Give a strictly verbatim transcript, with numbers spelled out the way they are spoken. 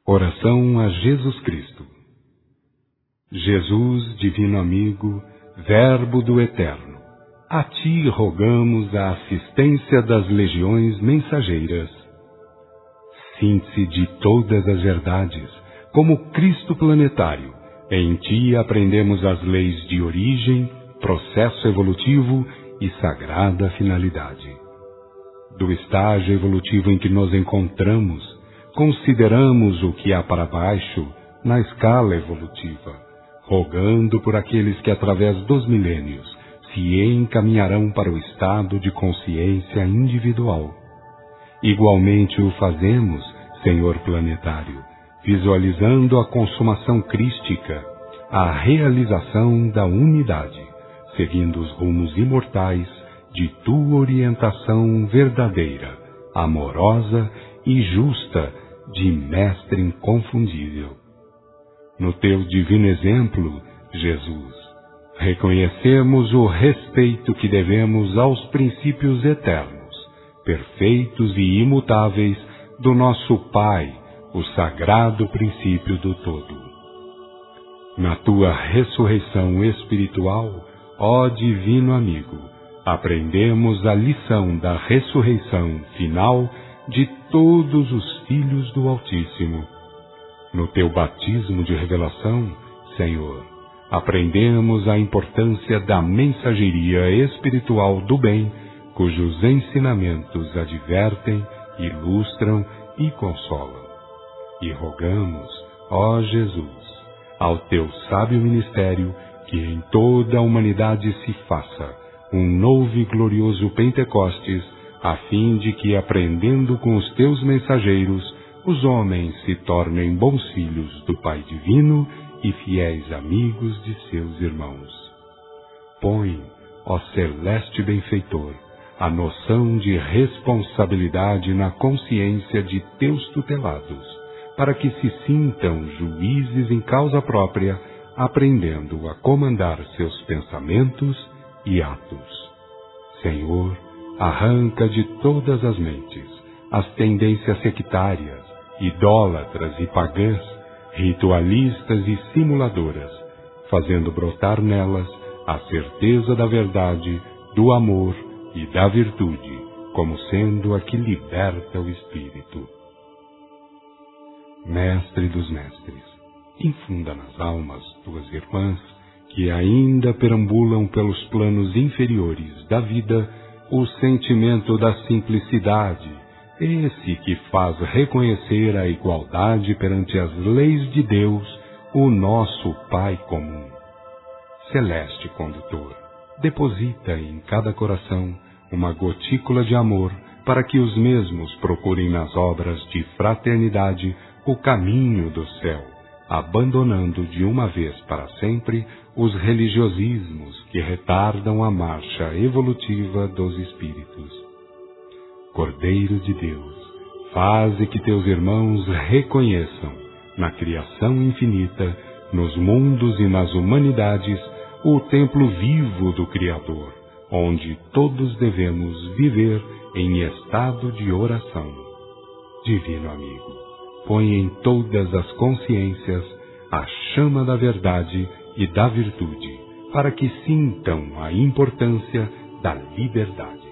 Oração a Jesus Cristo. Jesus, divino amigo, Verbo do Eterno, a Ti rogamos a assistência das legiões mensageiras. Síntese de todas as verdades, como Cristo planetário, em Ti aprendemos as leis de origem, processo evolutivo e sagrada finalidade. Do estágio evolutivo em que nos encontramos, consideramos o que há para baixo na escala evolutiva, rogando por aqueles que através dos milênios se encaminharão para o estado de consciência individual. Igualmente o fazemos, Senhor planetário, visualizando a consumação crística, a realização da unidade, seguindo os rumos imortais de Tua orientação verdadeira, amorosa e justa de Mestre inconfundível. No Teu divino exemplo, Jesus, reconhecemos o respeito que devemos aos princípios eternos, perfeitos e imutáveis do nosso Pai, o sagrado princípio do todo. Na Tua ressurreição espiritual, ó divino amigo, aprendemos a lição da ressurreição final de todos os filhos do Altíssimo. No Teu batismo de revelação, Senhor, aprendemos a importância da mensageria espiritual do bem, cujos ensinamentos advertem, ilustram e consolam. E rogamos, ó Jesus, ao Teu sábio ministério, que em toda a humanidade se faça um novo e glorioso Pentecostes, a fim de que, aprendendo com os Teus mensageiros, os homens se tornem bons filhos do Pai Divino e fiéis amigos de seus irmãos. Põe, ó celeste benfeitor, a noção de responsabilidade na consciência de Teus tutelados, para que se sintam juízes em causa própria, aprendendo a comandar seus pensamentos e atos. Senhor, arranca de todas as mentes as tendências sectárias, idólatras e pagãs, ritualistas e simuladoras, fazendo brotar nelas a certeza da verdade, do amor e da virtude, como sendo a que liberta o espírito. Mestre dos mestres, infunda nas almas Tuas irmãs, que ainda perambulam pelos planos inferiores da vida, o sentimento da simplicidade, esse que faz reconhecer a igualdade perante as leis de Deus, o nosso Pai comum. Celeste condutor, deposita em cada coração uma gotícula de amor, para que os mesmos procurem nas obras de fraternidade o caminho do céu, abandonando de uma vez para sempre os religiosismos que retardam a marcha evolutiva dos espíritos. Cordeiro de Deus, faze que Teus irmãos reconheçam, na criação infinita, nos mundos e nas humanidades, o templo vivo do Criador, onde todos devemos viver em estado de oração. Divino amigo, põe em todas as consciências a chama da verdade e da virtude, para que sintam a importância da liberdade.